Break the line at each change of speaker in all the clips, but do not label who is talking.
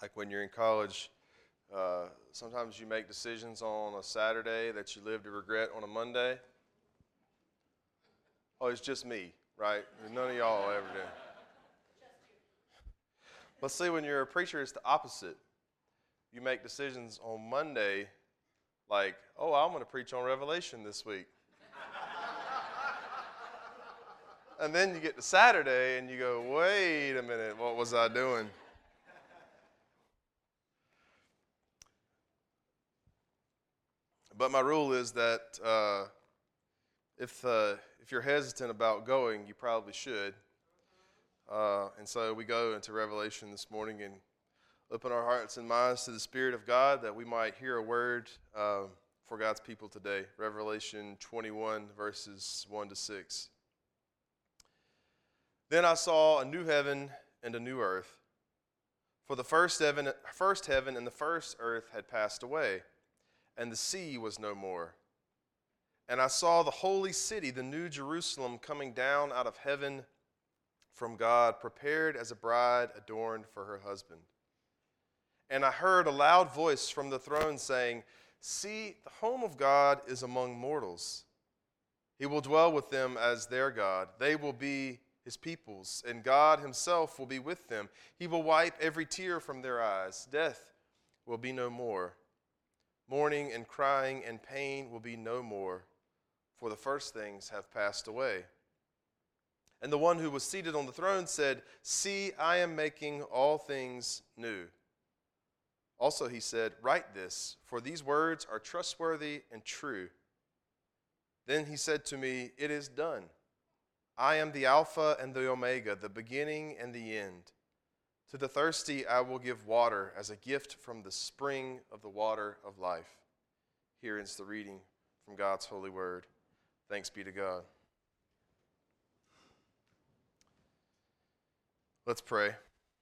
Like when you're in college, sometimes you make decisions on a Saturday that you live to regret on a Monday. Oh, it's just me, right? None of y'all ever do. But see, when you're a preacher, it's the opposite. You make decisions on Monday like, oh, I'm going to preach on Revelation this week. And then you get to Saturday and you go, wait a minute, what was I doing? But my rule is that if you're hesitant about going, you probably should. And so we go into Revelation this morning and open our hearts and minds to the Spirit of God that we might hear a word for God's people today. Revelation 21, verses 1 to 6. Then I saw a new heaven and a new earth. For the first heaven and the first earth had passed away, and the sea was no more. And I saw the holy city, the new Jerusalem, coming down out of heaven from God, prepared as a bride adorned for her husband. And I heard a loud voice from the throne saying, "See, the home of God is among mortals. He will dwell with them as their God. They will be his peoples, and God himself will be with them. He will wipe every tear from their eyes. Death will be no more. Mourning and crying and pain will be no more, for the first things have passed away." And the one who was seated on the throne said, "See, I am making all things new." Also he said, "Write this, for these words are trustworthy and true." Then he said to me, "It is done. I am the Alpha and the Omega, the beginning and the end. To the thirsty I will give water as a gift from the spring of the water of life." Here ends the reading from God's holy word. Thanks be to God. Let's pray.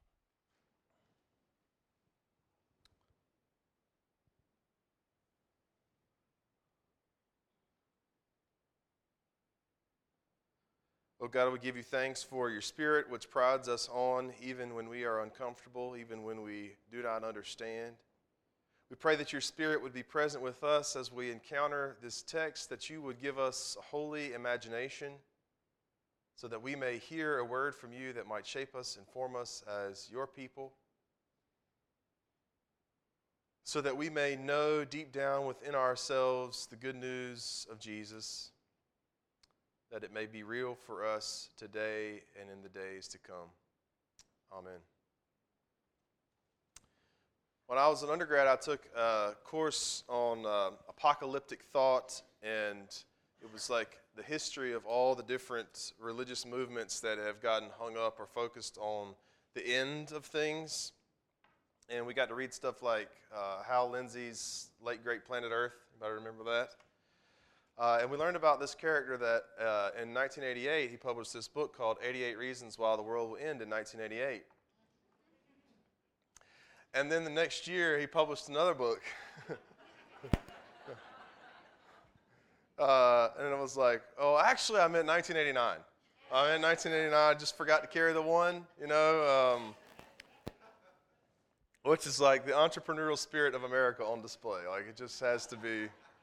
Oh God, we give you thanks for your Spirit, which prods us on even when we are uncomfortable, even when we do not understand. We pray that your Spirit would be present with us as we encounter this text, that you would give us a holy imagination so that we may hear a word from you that might shape us and form us as your people, so that we may know deep down within ourselves the good news of Jesus, that it may be real for us today and in the days to come. Amen. When I was an undergrad, I took a course on apocalyptic thought, and it was like the history of all the different religious movements that have gotten hung up or focused on the end of things. And we got to read stuff like Hal Lindsey's late great Planet Earth. Anybody remember that? And we learned about this character that in 1988, he published this book called 88 Reasons Why the World Will End in 1988. And then the next year, he published another book. And it was like, oh, actually, I meant 1989. I meant 1989, I just forgot to carry the one, which is like the entrepreneurial spirit of America on display. Like, it just has to be.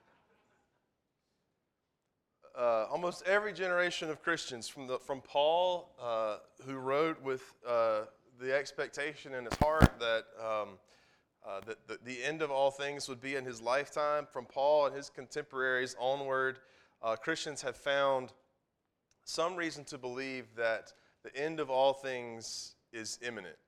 Almost every generation of Christians, from Paul, who wrote with the expectation in his heart that the end of all things would be in his lifetime, from Paul and his contemporaries onward, Christians have found some reason to believe that the end of all things is imminent.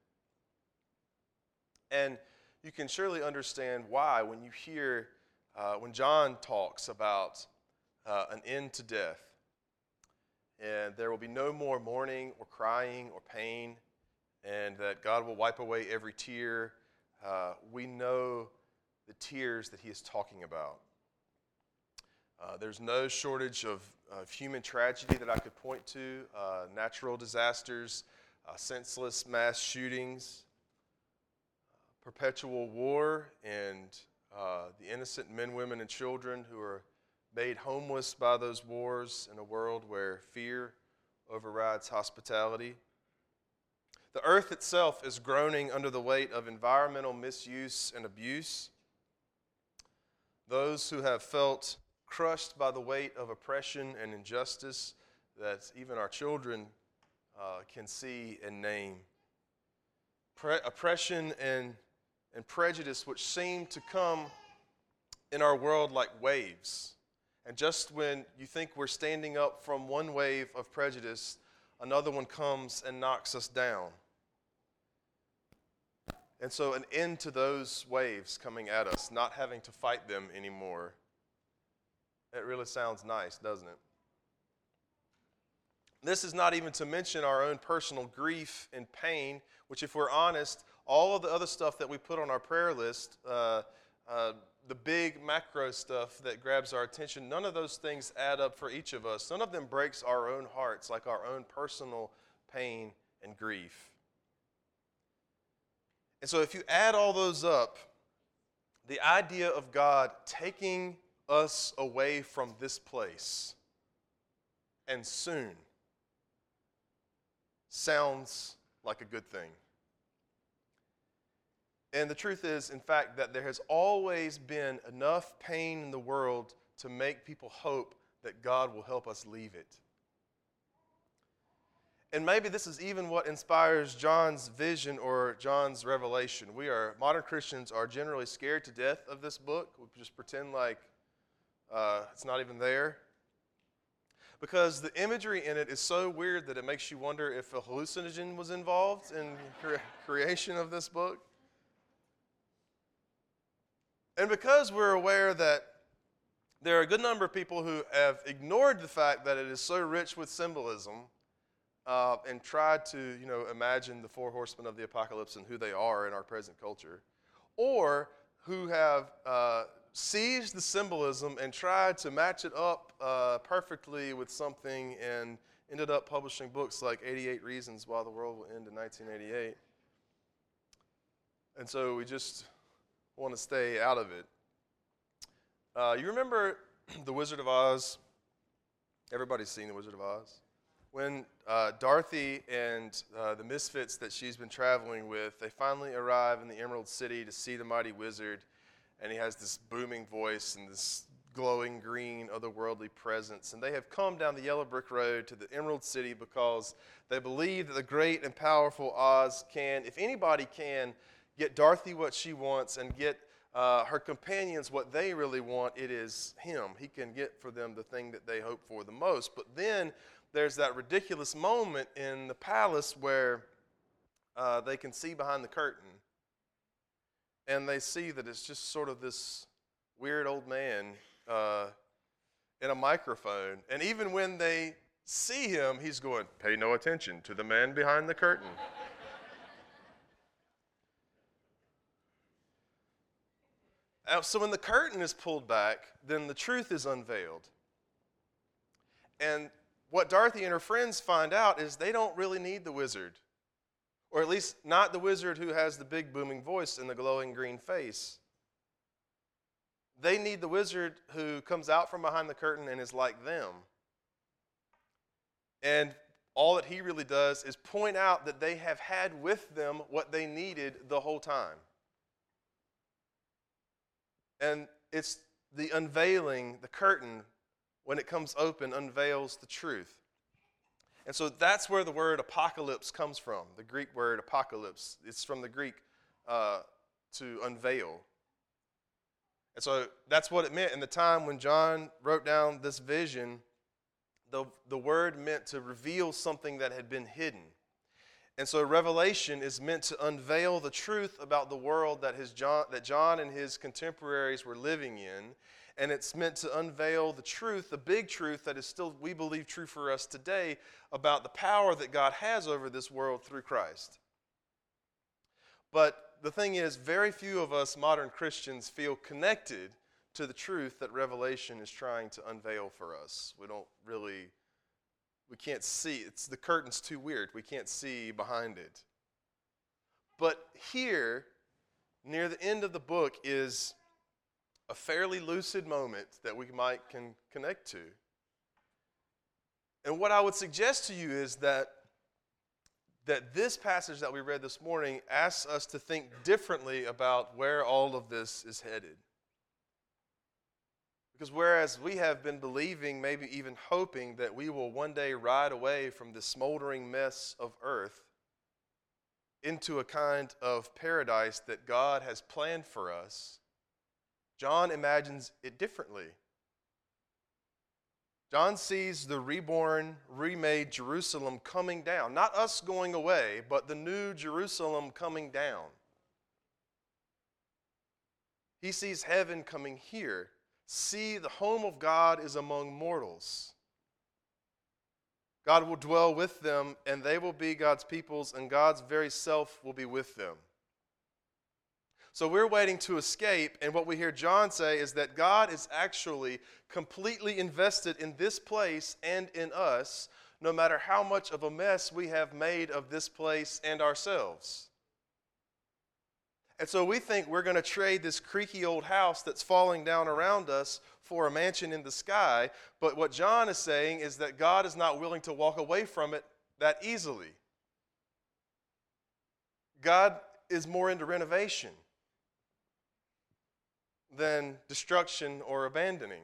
And you can surely understand why when you hear, when John talks about an end to death, and there will be no more mourning or crying or pain, and that God will wipe away every tear. We know the tears that he is talking about. There's no shortage of human tragedy that I could point to, natural disasters, senseless mass shootings, perpetual war, and the innocent men, women, and children who are made homeless by those wars in a world where fear overrides hospitality. The earth itself is groaning under the weight of environmental misuse and abuse. Those who have felt crushed by the weight of oppression and injustice that even our children can see and name. Oppression and prejudice which seem to come in our world like waves. And just when you think we're standing up from one wave of prejudice, another one comes and knocks us down. And so an end to those waves coming at us, not having to fight them anymore. It really sounds nice, doesn't it? This is not even to mention our own personal grief and pain, which, if we're honest, all of the other stuff that we put on our prayer list, the big macro stuff that grabs our attention, none of those things add up for each of us. None of them breaks our own hearts, like our own personal pain and grief. And so if you add all those up, the idea of God taking us away from this place, and soon, sounds like a good thing. And the truth is, in fact, that there has always been enough pain in the world to make people hope that God will help us leave it. And maybe this is even what inspires John's vision or John's revelation. Modern Christians are generally scared to death of this book. We just pretend like it's not even there. Because the imagery in it is so weird that it makes you wonder if a hallucinogen was involved in creation of this book. And because we're aware that there are a good number of people who have ignored the fact that it is so rich with symbolism and tried to, imagine the four horsemen of the apocalypse and who they are in our present culture, or who have seized the symbolism and tried to match it up perfectly with something and ended up publishing books like 88 Reasons Why the World Will End in 1988. And so we just want to stay out of it. You remember The Wizard of Oz? Everybody's seen The Wizard of Oz. When Dorothy and the misfits that she's been traveling with, they finally arrive in the Emerald City to see the mighty wizard, and he has this booming voice and this glowing green otherworldly presence. And they have come down the yellow brick road to the Emerald City because they believe that the great and powerful Oz can, if anybody can, get Dorothy what she wants and get her companions what they really want, it is him. He can get for them the thing that they hope for the most. But then there's that ridiculous moment in the palace where they can see behind the curtain. And they see that it's just sort of this weird old man in a microphone. And even when they see him, he's going, "Pay no attention to the man behind the curtain." So when the curtain is pulled back, then the truth is unveiled. And what Dorothy and her friends find out is they don't really need the wizard. Or at least not the wizard who has the big booming voice and the glowing green face. They need the wizard who comes out from behind the curtain and is like them. And all that he really does is point out that they have had with them what they needed the whole time. And it's the unveiling, the curtain, when it comes open, unveils the truth. And so that's where the word apocalypse comes from, the Greek word apocalypse. It's from the Greek to unveil. And so that's what it meant. In the time when John wrote down this vision, the word meant to reveal something that had been hidden. And so Revelation is meant to unveil the truth about the world that John and his contemporaries were living in. And it's meant to unveil the truth, the big truth that is still, we believe, true for us today about the power that God has over this world through Christ. But the thing is, very few of us modern Christians feel connected to the truth that Revelation is trying to unveil for us. We can't see. The curtain's too weird. We can't see behind it. But here, near the end of the book, is a fairly lucid moment that we can connect to. And what I would suggest to you is that that this passage that we read this morning asks us to think differently about where all of this is headed. Because whereas we have been believing, maybe even hoping, that we will one day ride away from the smoldering mess of earth into a kind of paradise that God has planned for us, John imagines it differently. John sees the reborn, remade Jerusalem coming down. Not us going away, but the new Jerusalem coming down. He sees heaven coming here. See, the home of God is among mortals. God will dwell with them, and they will be God's peoples, and God's very self will be with them. So we're waiting to escape, and what we hear John say is that God is actually completely invested in this place and in us, no matter how much of a mess we have made of this place and ourselves. And so we think we're going to trade this creaky old house that's falling down around us for a mansion in the sky. But what John is saying is that God is not willing to walk away from it that easily. God is more into renovation than destruction or abandoning.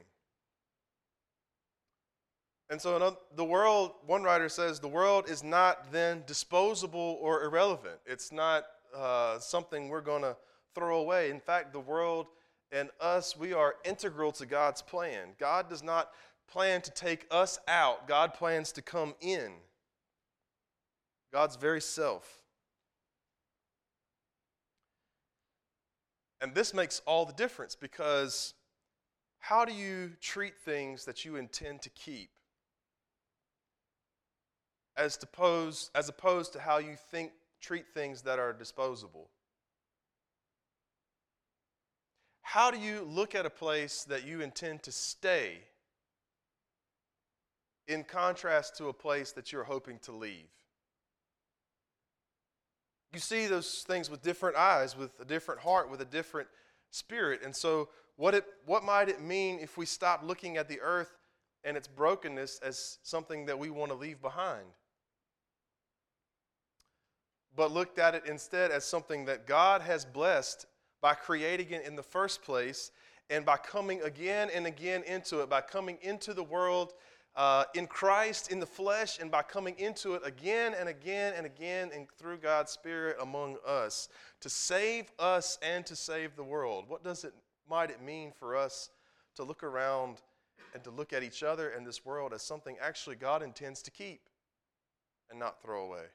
And so the world, one writer says, the world is not then disposable or irrelevant. It's not something we're going to throw away. In fact, the world and us, we are integral to God's plan. God does not plan to take us out. God plans to come in. God's very self. And this makes all the difference, because how do you treat things that you intend to keep as opposed to how you treat things that are disposable? How do you look at a place that you intend to stay in contrast to a place that you're hoping to leave? You see those things with different eyes, with a different heart, with a different spirit. And so what might it mean if we stop looking at the earth and its brokenness as something that we want to leave behind, but looked at it instead as something that God has blessed by creating it in the first place, and by coming again and again into it, by coming into the world in Christ, in the flesh, and by coming into it again and again and again, and through God's Spirit among us, to save us and to save the world. What might it mean for us to look around and to look at each other and this world as something actually God intends to keep and not throw away?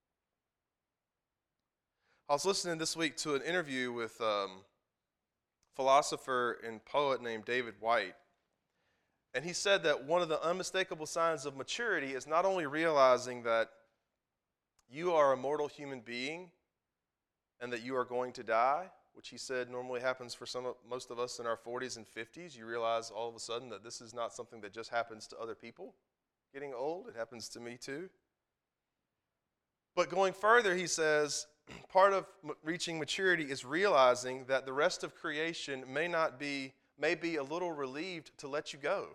I was listening this week to an interview with philosopher and poet named David Whyte. And he said that one of the unmistakable signs of maturity is not only realizing that you are a mortal human being and that you are going to die, which he said normally happens for most of us in our 40s and 50s. You realize all of a sudden that this is not something that just happens to other people getting old. It happens to me too. But going further, he says, part of reaching maturity is realizing that the rest of creation may be a little relieved to let you go.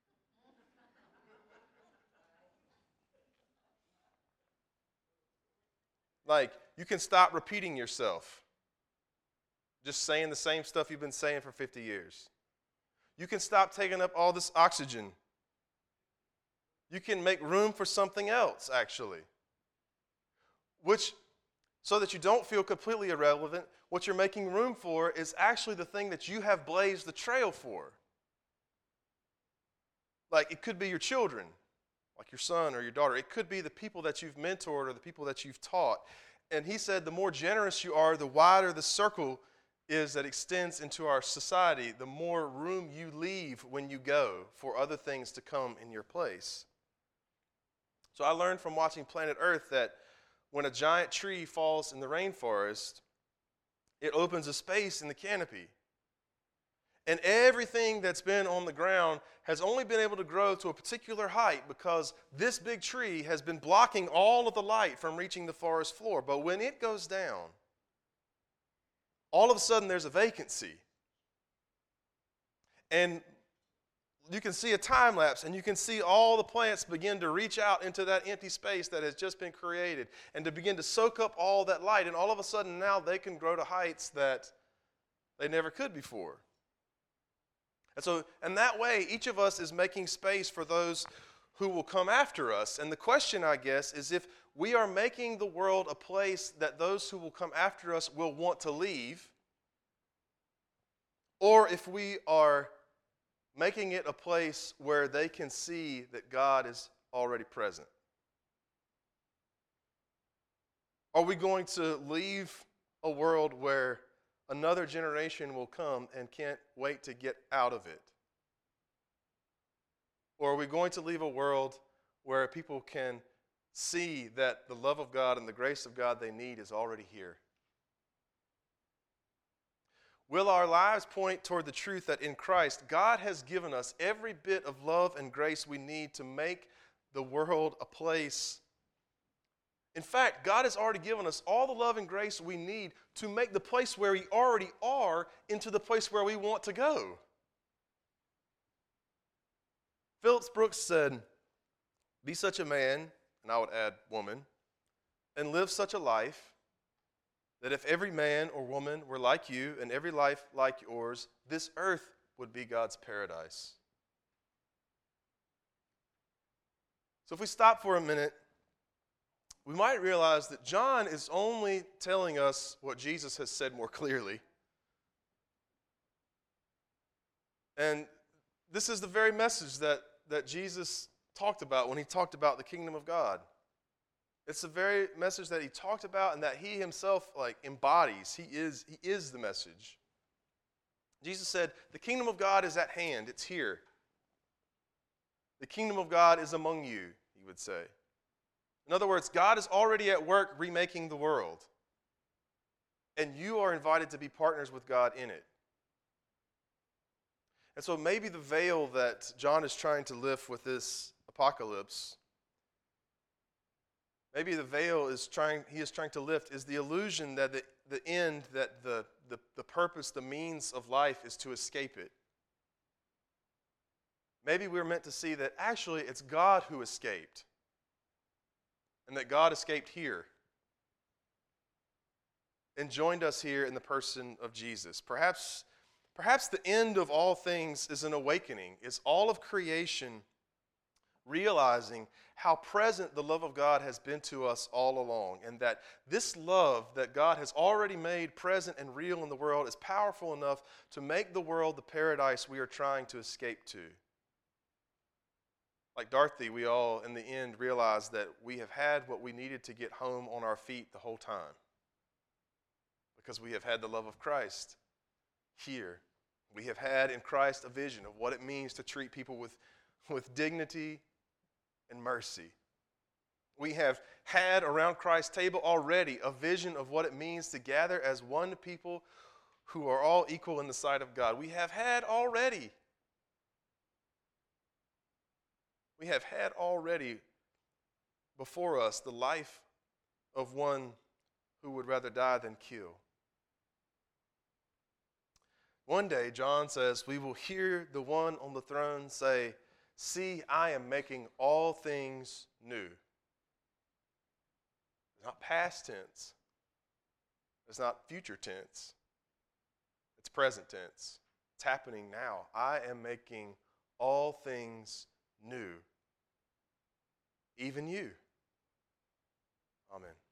Like, you can stop repeating yourself, just saying the same stuff you've been saying for 50 years. You can stop taking up all this oxygen. You can make room for something else, actually. So that you don't feel completely irrelevant, what you're making room for is actually the thing that you have blazed the trail for. Like, it could be your children, like your son or your daughter. It could be the people that you've mentored or the people that you've taught. And he said the more generous you are, the wider the circle is that extends into our society, the more room you leave when you go for other things to come in your place. So I learned from watching Planet Earth that when a giant tree falls in the rainforest, it opens a space in the canopy. And everything that's been on the ground has only been able to grow to a particular height because this big tree has been blocking all of the light from reaching the forest floor. But when it goes down, all of a sudden there's a vacancy. And you can see a time lapse, and you can see all the plants begin to reach out into that empty space that has just been created and to begin to soak up all that light. And all of a sudden now they can grow to heights that they never could before. And so, in that way, each of us is making space for those who will come after us. And the question, I guess, is if we are making the world a place that those who will come after us will want to leave, or if we are making it a place where they can see that God is already present. Are we going to leave a world where another generation will come and can't wait to get out of it? Or are we going to leave a world where people can see that the love of God and the grace of God they need is already here? Will our lives point toward the truth that in Christ, God has given us every bit of love and grace we need to make the world a place? In fact, God has already given us all the love and grace we need to make the place where we already are into the place where we want to go. Phillips Brooks said, "Be such a man," and I would add woman, "and live such a life that if every man or woman were like you and every life like yours, this earth would be God's paradise." So if we stop for a minute, we might realize that John is only telling us what Jesus has said more clearly. And this is the very message that Jesus talked about when he talked about the kingdom of God. It's the very message that he talked about and that he himself embodies. He is the message. Jesus said, "The kingdom of God is at hand. It's here. The kingdom of God is among you," he would say. In other words, God is already at work remaking the world. And you are invited to be partners with God in it. And so maybe the veil that John is trying to lift with this apocalypse, maybe the veil he is trying to lift is the illusion that the end, that the purpose, the means of life is to escape it. Maybe we're meant to see that actually it's God who escaped, and that God escaped here and joined us here in the person of Jesus. Perhaps the end of all things is an awakening. It's all of creation realizing how present the love of God has been to us all along, and that this love that God has already made present and real in the world is powerful enough to make the world the paradise we are trying to escape to. Like Dorothy, we all, in the end, realized that we have had what we needed to get home on our feet the whole time, because we have had the love of Christ here. We have had in Christ a vision of what it means to treat people with dignity and mercy. We have had around Christ's table already a vision of what it means to gather as one people who are all equal in the sight of God. We have had already before us the life of one who would rather die than kill. One day, John says, we will hear the one on the throne say, "See, I am making all things new." It's not past tense. It's not future tense. It's present tense. It's happening now. I am making all things new. Even you. Amen.